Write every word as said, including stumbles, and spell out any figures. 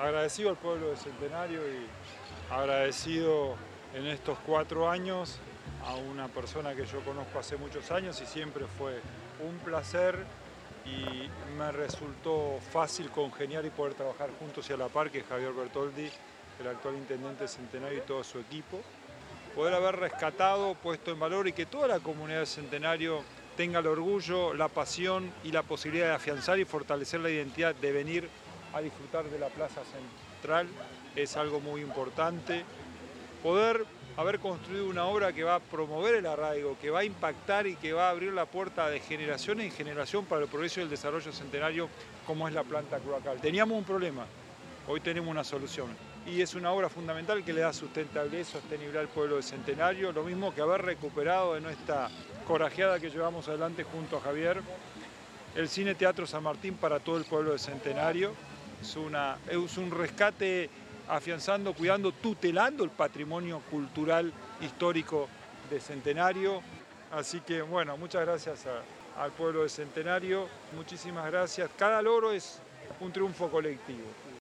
agradecido al pueblo de Centenario y agradecido en estos cuatro años a una persona que yo conozco hace muchos años y siempre fue un placer y me resultó fácil congeniar y poder trabajar juntos y a la par, que es Javier Bertoldi, el actual intendente de Centenario y todo su equipo. Poder haber rescatado, puesto en valor y que toda la comunidad de Centenario tenga el orgullo, la pasión y la posibilidad de afianzar y fortalecer la identidad de venir a disfrutar de la Plaza Central es algo muy importante. Poder haber construido una obra que va a promover el arraigo, que va a impactar y que va a abrir la puerta de generación en generación para el progreso y el desarrollo Centenario, como es la planta cloacal. Teníamos un problema, hoy tenemos una solución. Y es una obra fundamental que le da sustentabilidad y sostenibilidad al pueblo de Centenario, lo mismo que haber recuperado en esta corajeada que llevamos adelante junto a Javier, el Cine Teatro San Martín para todo el pueblo de Centenario. Es, una, es un rescate afianzando, cuidando, tutelando el patrimonio cultural histórico de Centenario. Así que bueno, muchas gracias a, al pueblo de Centenario, muchísimas gracias. Cada logro es un triunfo colectivo.